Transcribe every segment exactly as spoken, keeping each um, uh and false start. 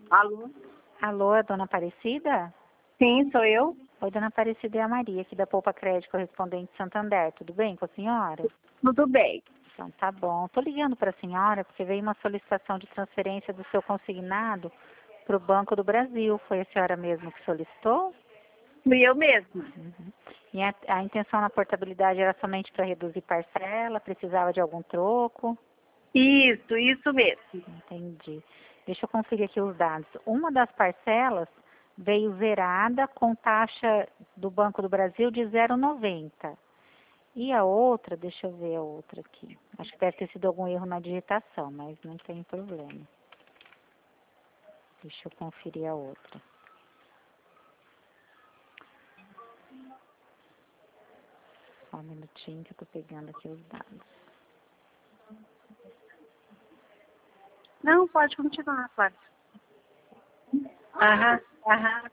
Alô? Alô, é dona Aparecida? Sim, sou eu. Oi, dona Aparecida, é a Maria, aqui da Poupa Crédito Correspondente Santander. Tudo bem com a senhora? Tudo bem. Então, tá bom. Tô ligando para a senhora porque veio uma solicitação de transferência do seu consignado para o Banco do Brasil. Foi a senhora mesmo que solicitou? Fui eu mesma. Uhum. E a, a intenção na portabilidade era somente para reduzir parcela? Precisava de algum troco? Isso, isso mesmo. Entendi. Deixa eu conferir aqui os dados. Uma das parcelas veio zerada com taxa do Banco do Brasil de zero vírgula noventa. E a outra, deixa eu ver a outra aqui. Acho que deve ter sido algum erro na digitação, mas não tem problema. Deixa eu conferir a outra. Só um minutinho que eu tô pegando aqui os dados. Não, pode continuar, pode. Aham, aham.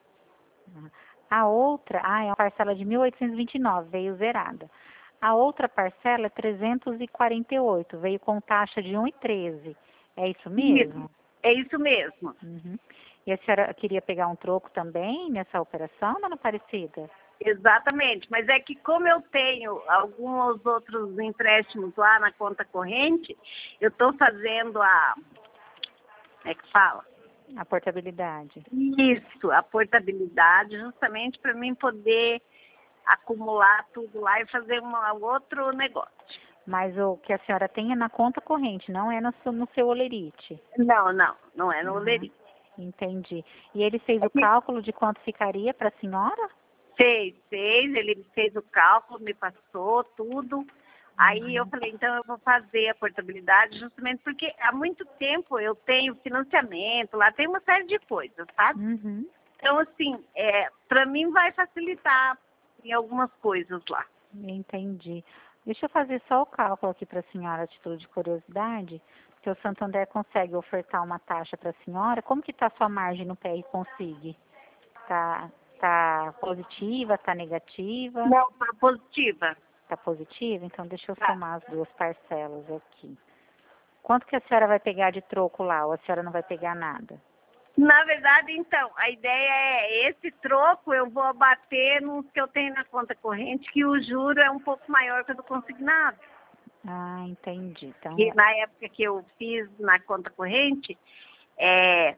A outra, ah, é uma parcela de mil oitocentos e vinte e nove, veio zerada. A outra parcela é trezentos e quarenta e oito, veio com taxa de um vírgula treze. É isso mesmo? Isso, é isso mesmo. Uhum. E a senhora queria pegar um troco também nessa operação, dona Aparecida? Exatamente, mas é que como eu tenho alguns outros empréstimos lá na conta corrente, eu estou fazendo a... Como é que fala? A portabilidade. Isso, a portabilidade, justamente para mim poder acumular tudo lá e fazer um outro negócio. Mas o que a senhora tem é na conta corrente, não é no seu, no seu olerite. Não, não, não é no Uhum. olerite. Entendi. E ele fez o cálculo de quanto ficaria para a senhora? Fez, fez, ele fez o cálculo, me passou tudo. Aí eu falei, então eu vou fazer a portabilidade justamente porque há muito tempo eu tenho financiamento, lá tem uma série de coisas, sabe? Uhum. Então, assim, é, para mim vai facilitar em algumas coisas lá. Entendi. Deixa eu fazer só o cálculo aqui para a senhora, a título de curiosidade, porque o Santander consegue ofertar uma taxa para a senhora. Como que está a sua margem no P R Consig? Está tá positiva, está negativa? Não, tá positiva. Está positiva? Então deixa eu Tá. somar as duas parcelas aqui. Quanto que a senhora vai pegar de troco lá, ou a senhora não vai pegar nada? Na verdade, então, a ideia é esse troco eu vou abater nos que eu tenho na conta corrente, que o juro é um pouco maior que o do consignado. Ah, entendi. Então, Que na época que eu fiz na conta corrente, é,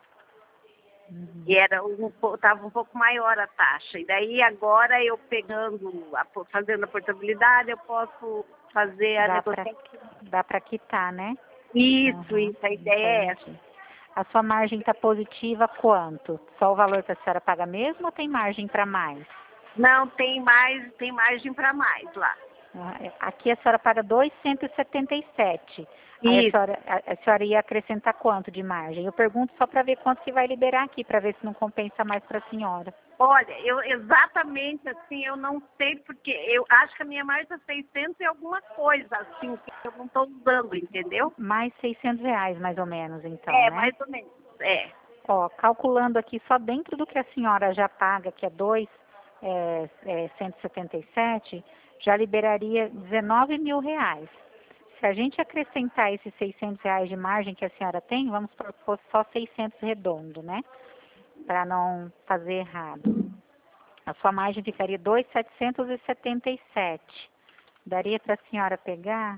uhum. e era um, estava um pouco maior a taxa. E daí agora eu pegando, a, fazendo a portabilidade, eu posso fazer a Dá para negociação. dá para quitar, né? Isso, Uhum, isso, a ideia é essa. entendi. A sua margem está positiva quanto? Só o valor que a senhora paga mesmo ou tem margem para mais? Não, tem mais, tem margem para mais lá. Ah, aqui a senhora paga dois mil cento e setenta e sete. Aí a Isso. senhora, a, a senhora ia acrescentar quanto de margem? Eu pergunto só para ver quanto que vai liberar aqui, para ver se não compensa mais para a senhora. Olha, eu exatamente assim, eu não sei porque eu acho que a minha margem é seiscentos e alguma coisa, assim, que eu não estou usando, entendeu? Mais seiscentos reais, mais ou menos, então, É, né? mais ou menos, é. Ó, calculando aqui só dentro do que a senhora já paga, que é dois mil cento e setenta e sete, já liberaria dezenove mil reais. Se a gente acrescentar esses seiscentos reais de margem que a senhora tem, vamos propor só seiscentos redondo, né? Para não fazer errado. A sua margem ficaria dois mil setecentos e setenta e sete. Daria para a senhora pegar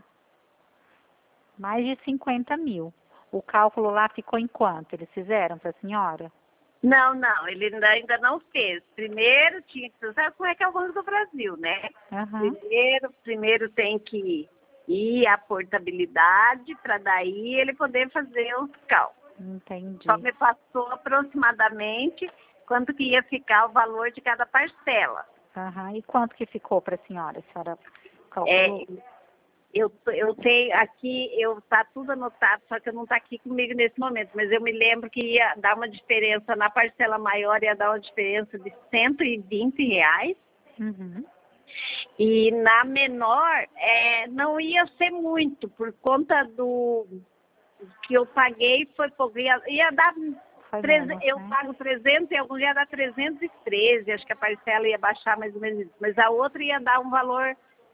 mais de cinquenta mil. O cálculo lá ficou em quanto? Eles fizeram para a senhora? Não, não, ele ainda, ainda não fez. Primeiro tinha que saber como é que é o Banco do Brasil, né? Uhum. Primeiro, primeiro tem que ir a portabilidade para daí ele poder fazer os cálculos. Entendi. Só me passou aproximadamente quanto que ia ficar o valor de cada parcela. Uhum. E quanto que ficou para a senhora? A senhora calculou? É, eu, eu tenho aqui, eu tá tudo anotado, só que eu não está aqui comigo nesse momento, mas eu me lembro que ia dar uma diferença, na parcela maior ia dar uma diferença de cento e vinte reais, Uhum. e na menor é, não ia ser muito, por conta do que eu paguei, foi pouco, ia, ia dar, Foi treze, menos, eu né? pago trezentos e algum ia dar trezentos e treze, acho que a parcela ia baixar mais ou menos isso, mas a outra ia dar um valor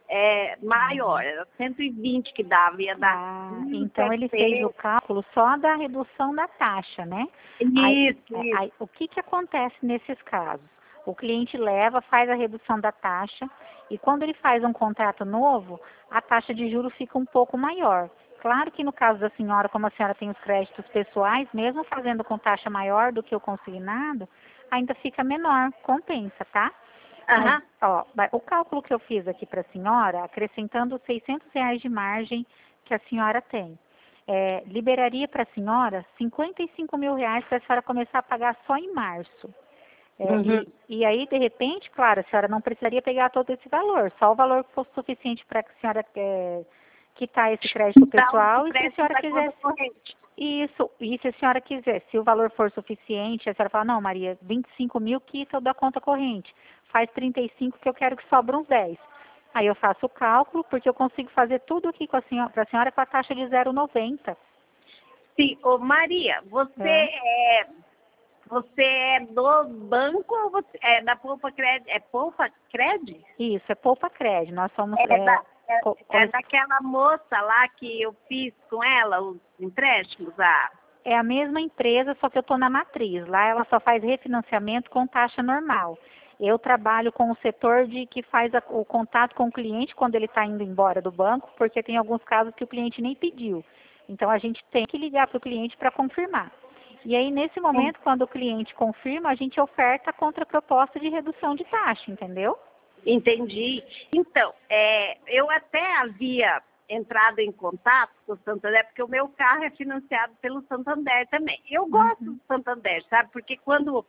é, maior, era cento e vinte que dava, ia dar. Ah, então ele fez o cálculo só da redução da taxa, né? Aí, Isso, é, isso. aí, o que que acontece nesses casos? O cliente leva, faz a redução da taxa e quando ele faz um contrato novo, a taxa de juros fica um pouco maior. Claro que no caso da senhora, como a senhora tem os créditos pessoais, mesmo fazendo com taxa maior do que o consignado, ainda fica menor, compensa, tá? Mas, Aham. ó, o cálculo que eu fiz aqui para a senhora, acrescentando os seiscentos reais de margem que a senhora tem, é, liberaria para a senhora cinquenta e cinco mil reais para a senhora começar a pagar só em março. É, Uhum. e, e aí, de repente, claro, a senhora não precisaria pegar todo esse valor, só o valor que fosse suficiente para que a senhora é, quitar esse crédito Então, pessoal o e se a crédito senhora da conta quisesse. corrente. Isso, e se a senhora quiser, se o valor for suficiente, a senhora fala, não, Maria, vinte e cinco mil quita o da conta corrente, faz trinta e cinco que eu quero que sobra uns dez. Aí eu faço o cálculo, porque eu consigo fazer tudo aqui com a senhora, para a senhora com a taxa de zero vírgula noventa. Sim, ô Maria, você É. é, você é do banco ou você é da Poupa Cred? É Poupa Cred? Isso, é Poupa Cred. Nós somos É, é, da, é, co- é corres- daquela moça lá que eu fiz com ela os empréstimos, ah. é a mesma empresa, só que eu estou na matriz. Lá ela só faz refinanciamento com taxa normal. Eu trabalho com o setor de que faz a- o contato com o cliente quando ele está indo embora do banco, porque tem alguns casos que o cliente nem pediu. Então a gente tem que ligar para o cliente para confirmar. E aí, nesse momento, quando o cliente confirma, a gente oferta a contraproposta de redução de taxa, entendeu? Entendi. Então, é, eu até havia entrado em contato com o Santander, porque o meu carro é financiado pelo Santander também. Eu gosto Uhum. do Santander, sabe? Porque quando,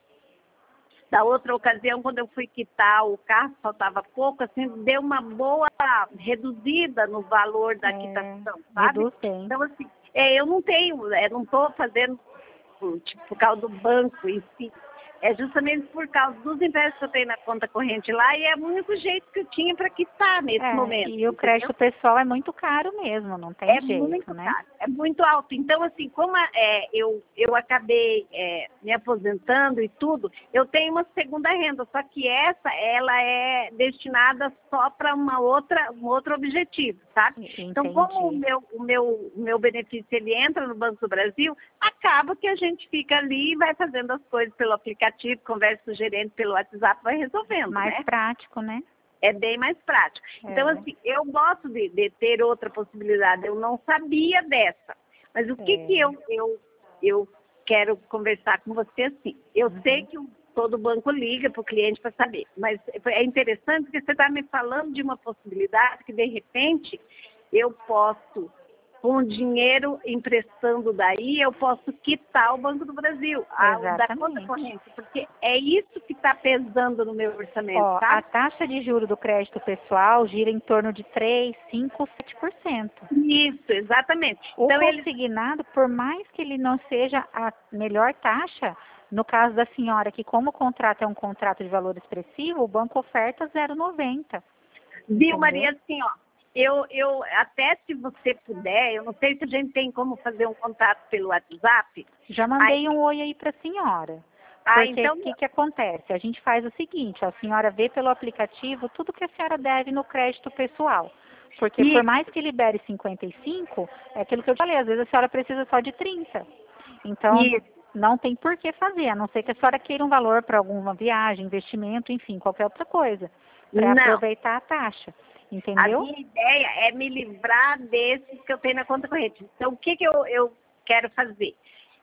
da outra ocasião, quando eu fui quitar o carro, faltava pouco, assim, deu uma boa reduzida no valor da É, quitação, sabe? reduz bem. Então, assim, é, eu não tenho, é, não estou fazendo por, tipo, por causa do banco em si. É justamente por causa dos empréstimos que eu tenho na conta corrente lá e é o único jeito que eu tinha para quitar nesse É, momento, e o entendeu? crédito pessoal é muito caro mesmo, não tem É jeito, muito né? caro, é muito alto. Então, assim, como é, eu, eu acabei é, me aposentando e tudo, eu tenho uma segunda renda, só que essa, ela é destinada só para uma outra, um outro objetivo, sabe? Então, como o Entendi. meu, o meu, o meu benefício, ele entra no Banco do Brasil, acaba que a gente fica ali e vai fazendo as coisas pelo aplicativo, conversa com o gerente pelo WhatsApp, vai resolvendo, Mais né? prático, né? É bem mais prático. Então, É, assim, eu gosto de, de ter outra possibilidade. Eu não sabia dessa. Mas o que, que é. eu, eu, eu quero conversar com você assim? Eu sei Uhum. que o, todo banco liga para o cliente para saber. Mas é interessante porque você está me falando de uma possibilidade que, de repente, eu posso, com o dinheiro emprestando daí, eu posso quitar o Banco do Brasil, a, o da conta Exatamente. corrente. Porque é isso que está pesando no meu orçamento, Ó, a sabe? taxa de juro do crédito pessoal gira em torno de três, cinco, sete por cento. Isso, exatamente. O Então, eles. consignado, por mais que ele não seja a melhor taxa, no caso da senhora, que como o contrato é um contrato de valor expressivo, o banco oferta zero vírgula noventa, Viu, entendeu? Maria, assim, ó. Eu, eu, até se você puder, eu não sei se a gente tem como fazer um contato pelo WhatsApp. Já Aí, mandei um oi aí para a senhora. ah, Porque o então, que, que acontece? A gente faz o seguinte, a senhora vê pelo aplicativo tudo que a senhora deve no crédito pessoal. Porque por isso, mais que libere cinquenta e cinco, é aquilo que eu falei, às vezes a senhora precisa só de trinta. Então, isso. não tem por que fazer, a não ser que a senhora queira um valor para alguma viagem, investimento, enfim, qualquer outra coisa, para Não. aproveitar a taxa. A Entendeu? minha ideia é me livrar desses que eu tenho na conta corrente. Então, o que, que eu, eu quero fazer?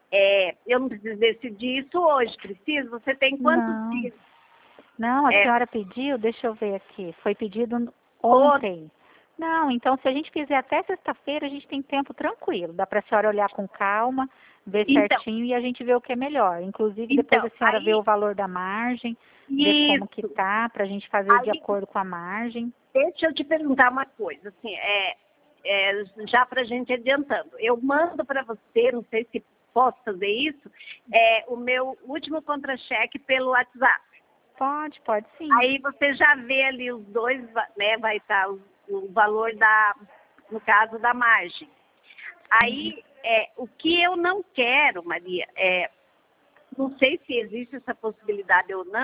É, eu não preciso decidir isso hoje, preciso? Você tem quantos Não. dias? Não, a É, senhora pediu, deixa eu ver aqui, foi pedido ou, ontem. Não, então se a gente fizer até sexta-feira, a gente tem tempo tranquilo. Dá para a senhora olhar com calma, ver então, certinho e a gente vê o que é melhor. Inclusive, depois então, a senhora vê aí, o valor da margem, vê como que isso. tá, para a gente fazer de Aí acordo com a margem. deixa eu te perguntar uma coisa, assim, é, é, já para a gente adiantando. Eu mando para você, não sei se posso fazer isso, é, o meu último contra-cheque pelo WhatsApp. Pode, pode sim. Aí você já vê ali os dois, né, vai estar o, o valor da, no caso da margem. Uhum. Aí, é, o que eu não quero, Maria, é, não sei se existe essa possibilidade ou não,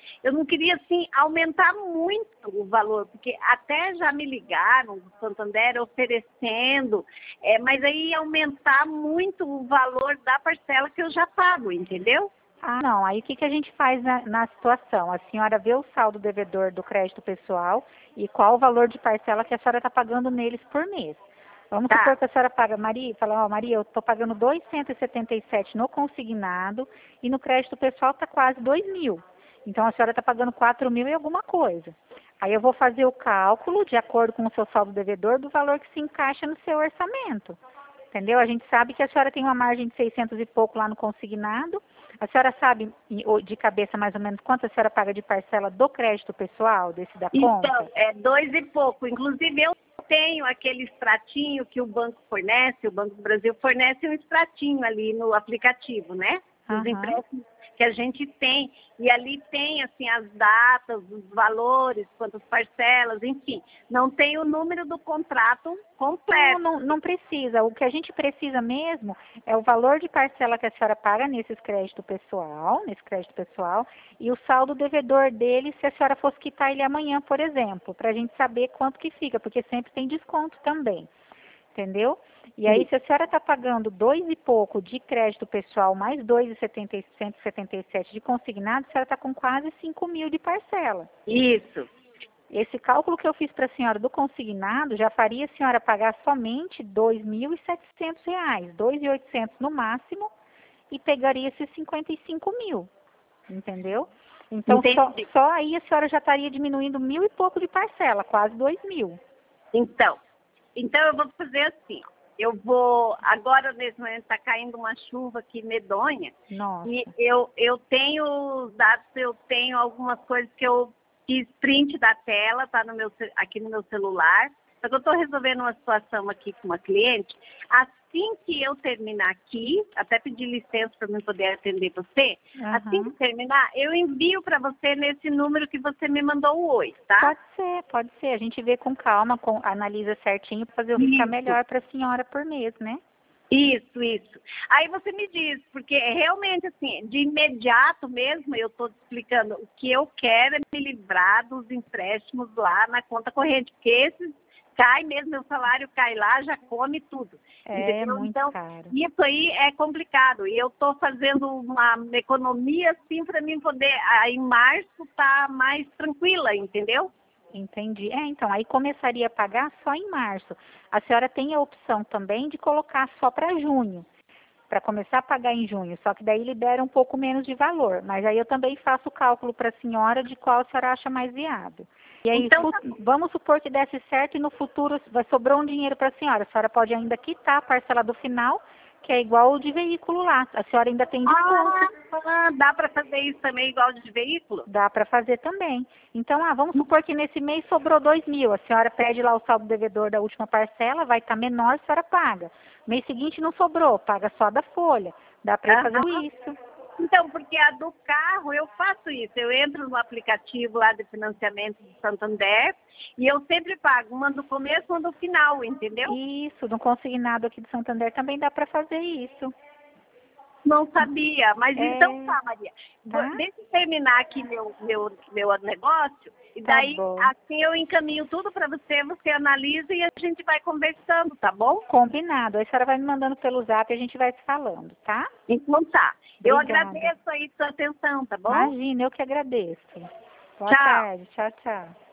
eu não queria, assim, aumentar muito o valor, porque até já me ligaram do Santander oferecendo, é, mas aí ia aumentar muito o valor da parcela que eu já pago, entendeu? Ah, não. Aí o que, que a gente faz na, na situação? A senhora vê o saldo devedor do crédito pessoal e qual o valor de parcela que a senhora está pagando neles por mês. Vamos Tá. supor que a senhora paga, Maria, fala, ó, Maria, eu estou pagando duzentos e setenta e sete no consignado e no crédito pessoal está quase dois mil. Então a senhora está pagando quatro mil e alguma coisa. Aí eu vou fazer o cálculo de acordo com o seu saldo devedor do valor que se encaixa no seu orçamento. Entendeu? A gente sabe que a senhora tem uma margem de seiscentos e pouco lá no consignado. A senhora sabe de cabeça mais ou menos quanto a senhora paga de parcela do crédito pessoal, desse da conta? Então, é dois e pouco. Inclusive, eu tenho aquele extratinho que o banco fornece, o Banco do Brasil fornece um extratinho ali no aplicativo, né? Dos Aham. empréstimos que a gente tem. E ali tem, assim, as datas, os valores, quantas parcelas, enfim. Não tem o número do contrato completo. Não, não, não precisa. O que a gente precisa mesmo é o valor de parcela que a senhora paga nesses crédito pessoal, nesse crédito pessoal, e o saldo devedor dele se a senhora fosse quitar ele amanhã, por exemplo, para a gente saber quanto que fica, porque sempre tem desconto também. Entendeu? E aí, Sim. se a senhora está pagando dois e pouco de crédito pessoal, mais dois e cento e setenta e sete de consignado, a senhora está com quase cinco mil de parcela. Isso. Esse cálculo que eu fiz para a senhora do consignado já faria a senhora pagar somente dois mil e setecentos reais, dois mil e oitocentos no máximo, e pegaria esses cinquenta e cinco mil, entendeu? Então, só, Entendi. só aí a senhora já estaria diminuindo mil e pouco de parcela, quase dois mil. Então, então eu vou fazer assim. Eu vou, agora nesse momento está caindo uma chuva aqui medonha. Nossa. E eu, eu tenho os dados, eu tenho algumas coisas que eu fiz print da tela, tá no meu, ce- aqui no meu celular. Só que eu estou resolvendo uma situação aqui com uma cliente. Assim que eu terminar aqui, até pedir licença para eu poder atender você, assim que Aham. terminar, eu envio para você nesse número que você me mandou o oi, tá? Pode ser, pode ser. A gente vê com calma, com, analisa certinho para fazer o que ficar Isso. melhor para a senhora por mês, né? Isso, isso. Aí você me diz, porque realmente, assim, de imediato mesmo, eu estou te explicando, o que eu quero é me livrar dos empréstimos lá na conta corrente, porque esses cai mesmo, meu salário cai lá, já come tudo, É entendeu? muito Então, caro. isso aí é complicado, e eu estou fazendo uma economia, assim, para mim poder, aí em março, tá mais tranquila, entendeu? Entendi. É, então, aí começaria a pagar só em março. A senhora tem a opção também de colocar só para junho, para começar a pagar em junho, só que daí libera um pouco menos de valor. Mas aí eu também faço o cálculo para a senhora de qual a senhora acha mais viável. E aí, Então, fu- tá bom. vamos supor que desse certo e no futuro vai sobrar um dinheiro para a senhora. A senhora pode ainda quitar a parcela do final, que é igual o de veículo lá. A senhora ainda tem desconto. Ah, dá para fazer isso também igual de veículo? Dá para fazer também. Então, ah, vamos supor que nesse mês sobrou dois mil. A senhora pede lá o saldo devedor da última parcela, vai estar menor, a senhora paga. Mês seguinte não sobrou, paga só da folha. Dá para ir fazendo Aham. isso. Então, porque a do carro, eu faço isso. Eu entro no aplicativo lá de financiamento do Santander e eu sempre pago uma do começo, uma do final, entendeu? Isso, no consignado aqui do Santander também dá para fazer isso. Não sabia, mas então É, tá, Maria. Vou- tá? Deixa eu terminar aqui meu, meu, meu negócio e Tá daí bom. assim eu encaminho tudo para você, você analisa e a gente vai conversando, tá bom? Combinado. Aí a senhora vai me mandando pelo zap e a gente vai se falando, tá? Então tá. Eu Obrigada. agradeço aí sua atenção, tá bom? Imagina, eu que agradeço. Boa Tchau. tarde. Tchau, tchau.